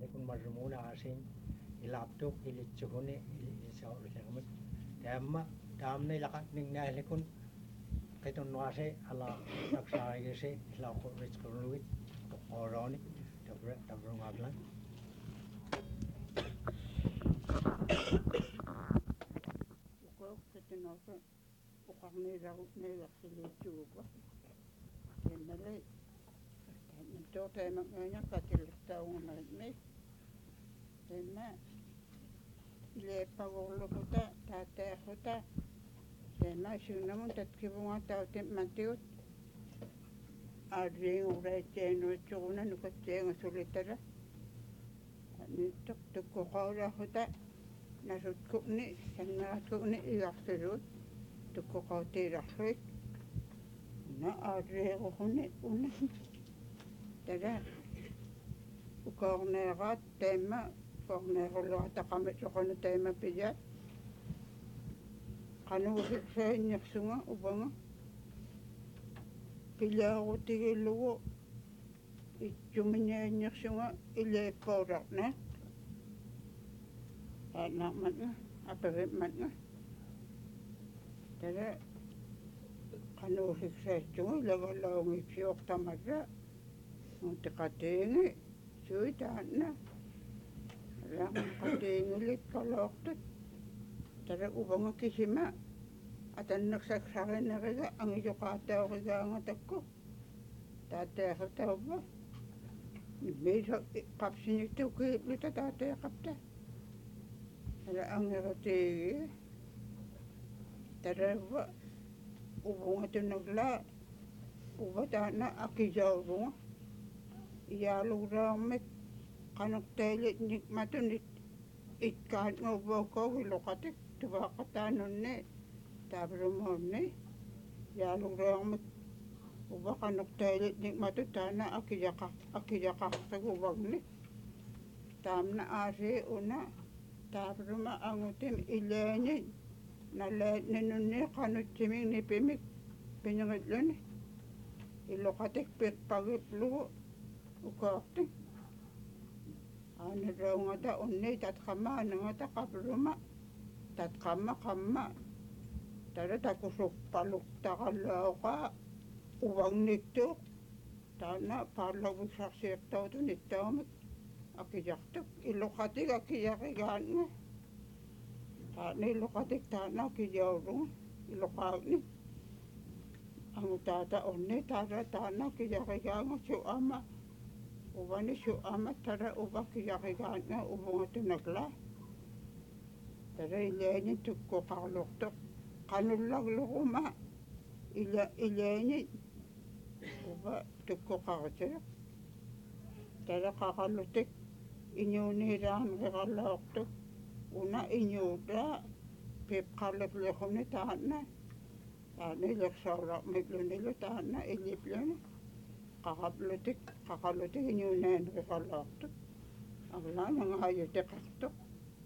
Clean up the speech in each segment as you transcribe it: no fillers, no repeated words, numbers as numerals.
kun marmuna asin ilaptuk ilitsukuni ilisaulisermut tamma taamne lakat ning nailikun ketun nuase ala taksaigese ilaquritskurluit toqoroni tabrungaglan uqoqsitinosa uqarniilaruqniilersilittuupa kennale tooteemaqngaaña qatillertaugunaritmi tenna ileeppagorluquta taatteerruta tenna suunnamun tatkivunga tautimmantigut aadriingureitseenuitsuquna nukatsiengasulitala nittoq tukkoqaulaahuta nasutku'ni sanneratku'ni igartuluut tukkoqautiilarluit na aadriiqurruni una tala ukoorneeraat teemma koorneerulluataqamitsoqunu teemma piyaat qanuusirsainnersunga upanga pilaarutigilugu itsuminiannersunga ileeppaulaqnaaq aanaaqmatnga apagimmatnga tala qanuusirsaitsunga ilagalaungiksiortamarra untiqatiingi suitaanna raaqatiingilit kaloortut tala upanga kisima atannersaksarinneriga angisoqaataorigaanga takku taateerutaupa nimmiisa qapsiniktu kiipluta taateeqapta tala angirutiigi talavva upungatunnerlaa upataana akisaurunga iyaaluuraarmik qanertailit matunit itkaatngauvaukaugiloqatik tuvaaqataanunni taavilumaunni iyaaluuraarmik uvaqanertailit matut taana akiyaqartuguvagni taamna aasii una taaviluma angutim ilaanit nalaatnanunni qanutsimik nipimik pineritluni iloqatik piqpagiplugu ukoortik aanalaungata unni tatqama anangata qaviluma tatqamma tala takusuppalurtaqalluaoqaa uvagniktuuq taana paallaviksarsiirtautun ittaumik akiyartuk iloqatik akiyarigaatnga taana iloqatik taana akiyaurunga iloqaagni angutaata unni taana akiyarigaanga su'ama uvani su'ama tala uvakiyarigaatnga uvungatunnerlaa tala ilaanit tukkoqarlurtuq qanullagluquma ilaanit uva tukkoqarutiluq tala qaqallutik iñuuniiraaneriqalaortuk una iñuutaa pipqalliqliquni taana ilersaulaqmiklunilu taana ilipluni qaqallutik iñuunaaneriqalaortuk aglaan angaayutiqartuq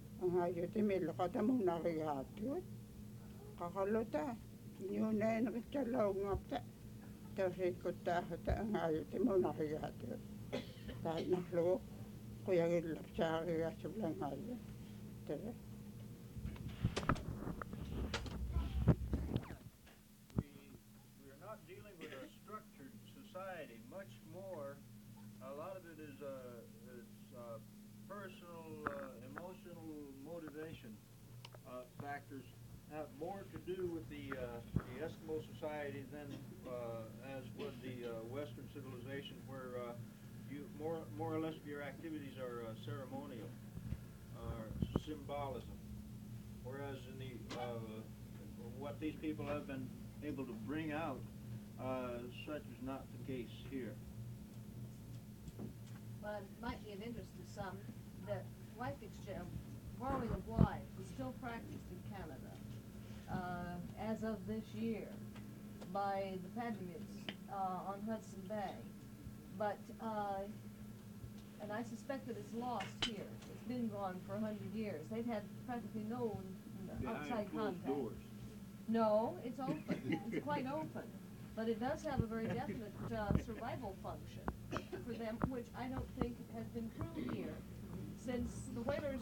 angaayutimiilleqatamunarigaattugut qaqalluta iñuunaaneritsalauнгапта tausiikkuttaahuta angaayutimunarigaattugut taatnarlugu quyagillapsaarigaassulangaalla tala we are not dealing with a structured society. Much more, a lot of it is personal, emotional motivation factors have more to do with the Eskimo society than as with the Western civilization, where you more or less of your activities are ceremonial or symbolism, whereas in the what these people have been able to bring out, such is not the case here. But it might be of interest to some that wife exchange, borrowing of wives, is still practiced in Canada as of this year by the Patriots on Hudson Bay. But and I suspect that it's lost here. It's been gone for 100 years. They've had practically no outside contact. Doors. No, it's open. It's quite open. But it does have a very definite survival function for them, which I don't think has been true here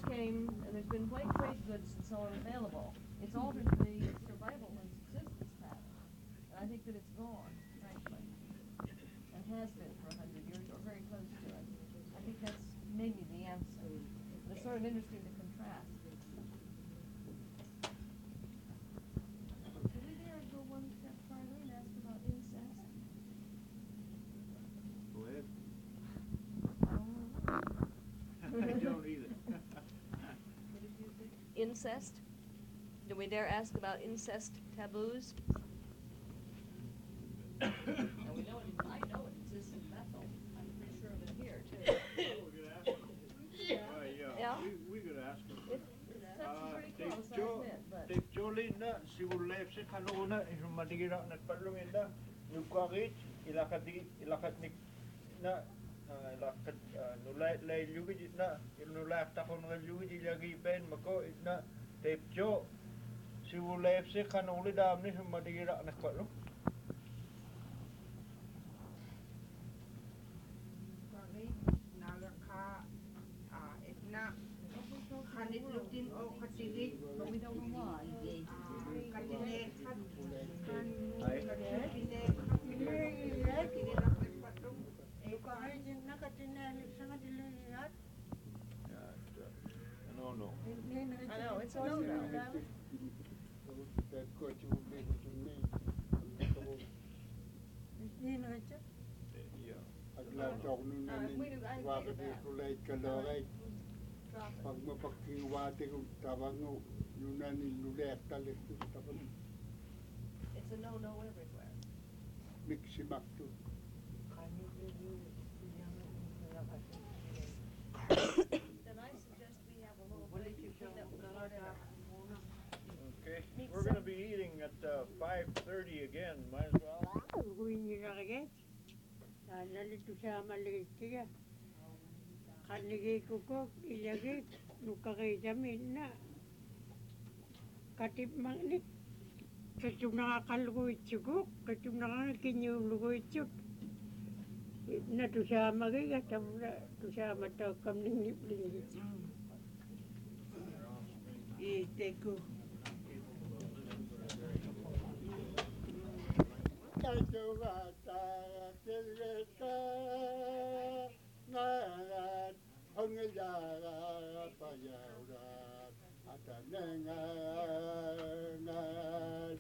came, and there's been white trade goods and so on available, it's altered the survival and subsistence pattern. And I think that it's gone, frankly, and has been for 100 years or very close to it. I think that's maybe the answer. It's sort of interesting to contrast. Could we dare go one step farther and ask about incest? Go ahead. I don't know. I don't either. What did you think? Incest? Do we dare ask about incest taboos? Now we know I know it exists in Bethel. I'm pretty sure of it here too. We could ask them. Yeah. We could ask them. It's touching pretty close, I admit, but. Tek Jolina, si Wulef si Kanuna, Isumadigira nagpalungin Nukwagit, ilakat ni na, ilakat nulay lay lugit na, nulay takon ng lugit ilagi ben mako na, Tek Jo, si Wulef si Kanuli dam ni Isumadigira nagpalung. Kanitlutin o katilit, But we don't know why. katilekat, Ay. No. I know, it's also now. Pag mapagkiwate kong tabango, yun na nilulek talis ko sa taban. It's a no-no everywhere. Miksimak to. Then I suggest we have a little break to clean up the hot air. Okay, we're gonna be eating at 5:30 again, might as well. Huiniragit. Nalito sa maliit siya. Kanigay ko ilagit. Nukakay jamin na. Katip mangnik. Katum nakakalugoy tsugok. Katum nakakakinyulugoy tsug. Na to sa magay katam na to sa mataw kam ninglip-linglip. Ite ko. Kajawata kilweta ngarat hongyaga payaurat atanengan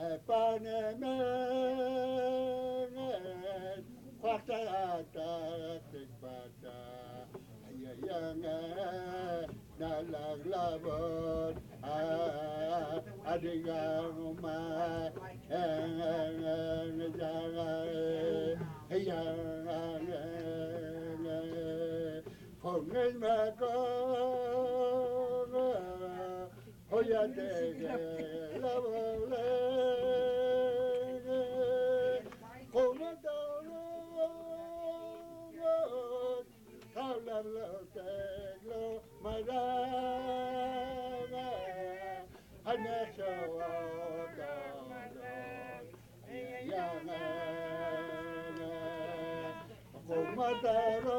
epanemen kwakata tikbata ayayangan nalaglabot adigang umay Hongin mako hoya dege lavole komadalo kaulalo teglo madana hanesho Kumadaro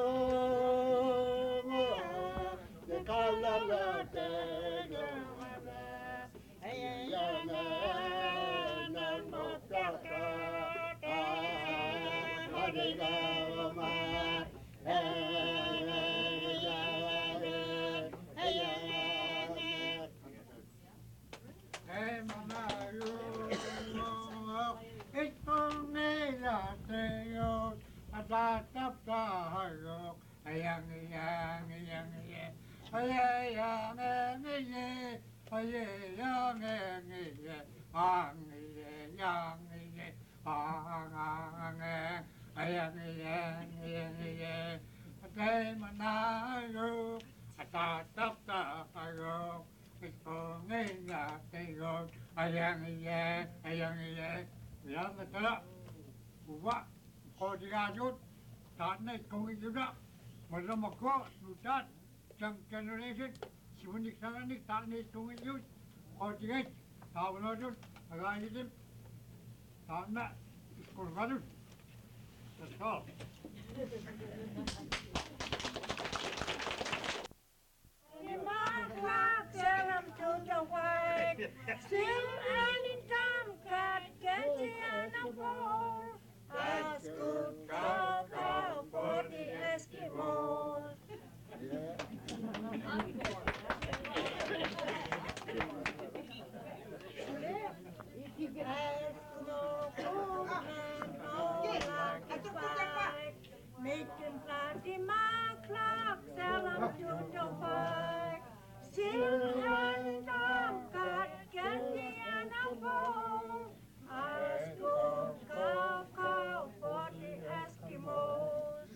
de kalala de gomada ayana na mokaka adiga ma hey manayo ikonela teyo Atataptahayo, ayang, Kodigajut, Tane Kongjuda, Mazamako, Nutat, Junk Generation, Simunik Sananik, Tane Kongju, Kodigate, Tavanajut, Agajim, Tana, Kurvadut. That's all. Silverhanded tomcat, Getty and a ball. That's good cow for the Eskimos. If you get Eskimo and all like a fight, make them fly in my clock, sell them to the fight. Silverhanded tomcat, Getty and a ball. Let's go cow for the Eskimos.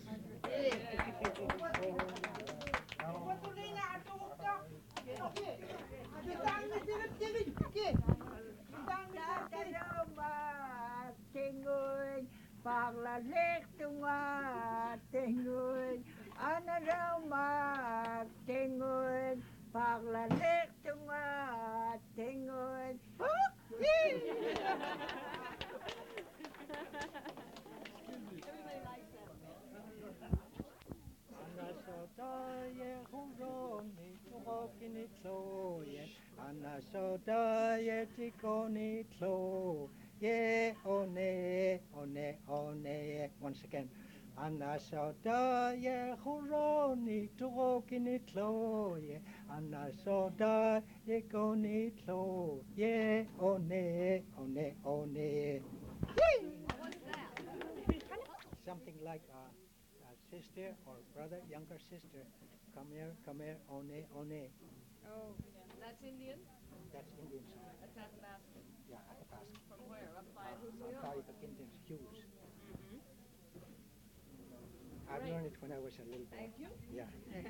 Tingoy, paglalik tunga, tingoy, ano raw tingoy, paglalik tunga, tingoy. Anasodaye huroni tukokini tloye. Anasodaye tikoni tlo. Ye one, one, one. Once again. Anasodaye huroni tukokini tloye. Anasodaye koni tlo. Ye one, one, one. Something like sister or brother, younger sister, come here, one, one. Oh, that's Indian? That's Indian song. That's Athabascan. Yeah, Athabascan. From where? Up by Husio? Sorry, the Indians, Hughes. Mm-hmm. I Great. learned it when I was a little boy. Thank you. Yeah.